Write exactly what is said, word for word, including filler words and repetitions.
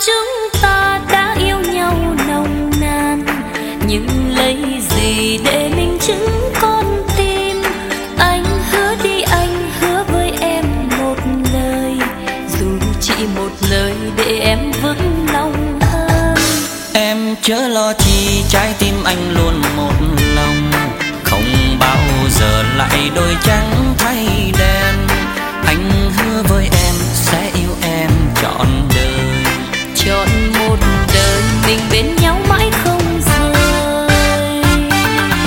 chúng ta đã yêu nhau nồng nàn, nhưng lấy gì để minh chứng con tim? Anh hứa đi, anh hứa với em một lời, dù chỉ một lời để em vững lòng hơn. Em chớ lo chi, trái tim anh luôn một lòng, không bao giờ lại đôi trắng thay đen. Anh hứa với em sẽ yêu em trọn